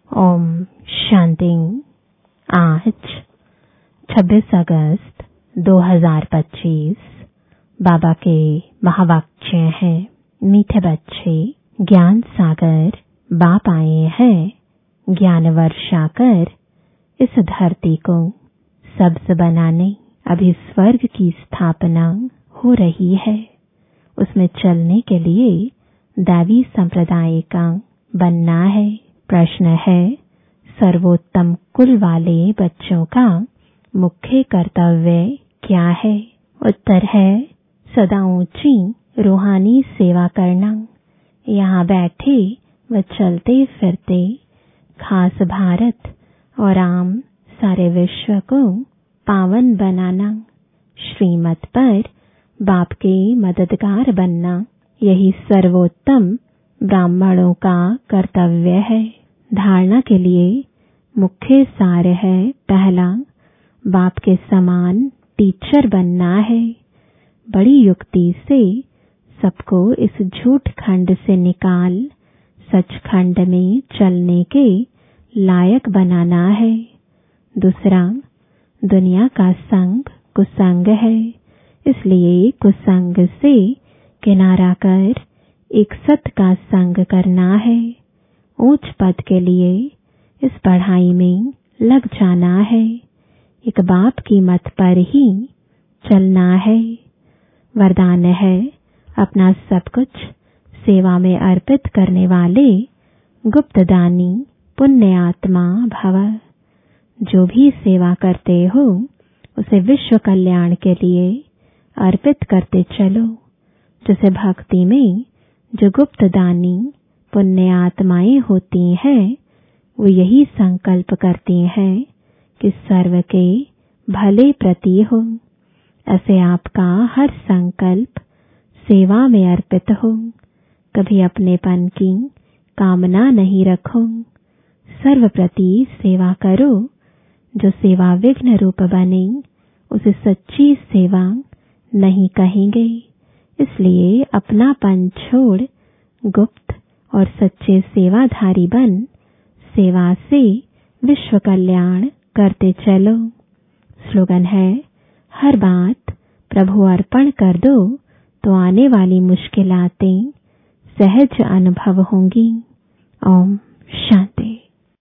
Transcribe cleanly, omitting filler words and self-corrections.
ओम शांति। आज 26 अगस्त 2025 बाबा के महावाक्य हैं। मीठे बच्चे, ज्ञान सागर बाप आए हैं ज्ञान वर्षा कर इस धरती को सब्ज बनाने। अभी स्वर्ग की स्थापना हो रही है। उसमें चलने के लिए दैवी संप्रदाय का बनना है। प्रश्न है, सर्वोत्तम कुल वाले बच्चों का मुख्य कर्तव्य क्या है? उत्तर है, सदा ऊंची रूहानी सेवा करना। यहाँ बैठे व चलते फिरते खास भारत और आम सारे विश्व को पावन बनाना। श्रीमत पर बाप के मददगार बनना, यही सर्वोत्तम ब्राह्मणों का कर्तव्य है। धारणा के लिए मुख्य सार है, पहला, बाप के समान टीचर बनना है। बड़ी युक्ति से सबको इस झूठ खंड से निकाल सचखंड में चलने के लायक बनाना है। दूसरा, दुनिया का संग कुसंग है, इसलिए कुसंग से किनारा कर एक सत का संग करना है। ऊंच पद के लिए इस पढ़ाई में लग जाना है। एक बाप की मत पर ही चलना है। वरदान है, अपना सब कुछ सेवा में अर्पित करने वाले गुप्तदानी पुण्य आत्मा भव। जो भी सेवा करते हो उसे विश्व कल्याण के लिए अर्पित करते चलो। जैसे भक्ति में जो गुप्तदानी पुण्य आत्माएं होती हैं, वो यही संकल्प करती हैं कि सर्व के भले प्रति हो। ऐसे आपका हर संकल्प सेवा में अर्पित हो। कभी अपनेपन की कामना नहीं रखो। सर्व प्रति सेवा करो। जो सेवा विघ्न रूप बने उसे सच्ची सेवा नहीं कहेंगे। इसलिए अपनापन छोड़ गुप्त और सच्चे सेवाधारी बन सेवा से विश्व कल्याण करते चलो। स्लोगन है, हर बात प्रभु अर्पण कर दो तो आने वाली मुश्किलातें सहज अनुभव होंगी। ओम शांति।